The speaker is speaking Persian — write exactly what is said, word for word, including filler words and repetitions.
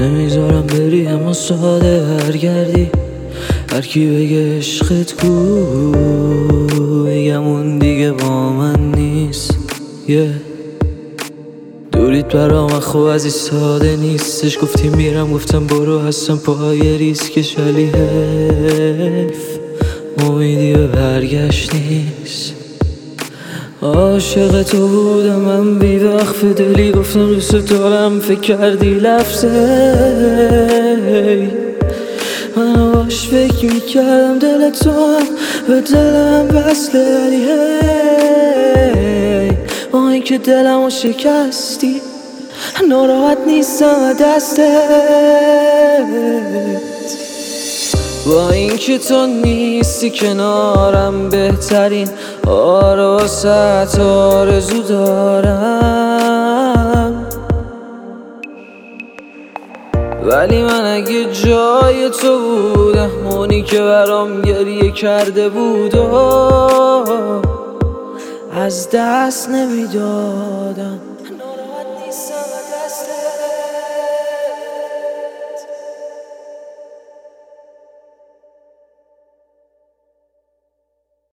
نمیذارم بری اما ساده برگردی، هر کی بگه عشقت کو میگم اون دیگه با من نیست. yeah. دوریت برا من خوب از این ساده نیستش، گفتی میرم گفتم برو، هستم پای ریسکش ولی حیف امیدی به برگشت نیست. عاشق تو بودم من بی وقف دلی، گفتم دوست دارم فکر کردی لفظه من باش فکر میکردم دل تو هم به دلم وصله ولی هی با اینکه دلمو شکستی ناراحت نیستم دستت، با اینکه تو نیستی کنارم بهترین آراست آرزو دارم. ولی من اگه جای تو بودم اونی که برام گریه کرده بود از دست نمیدادم.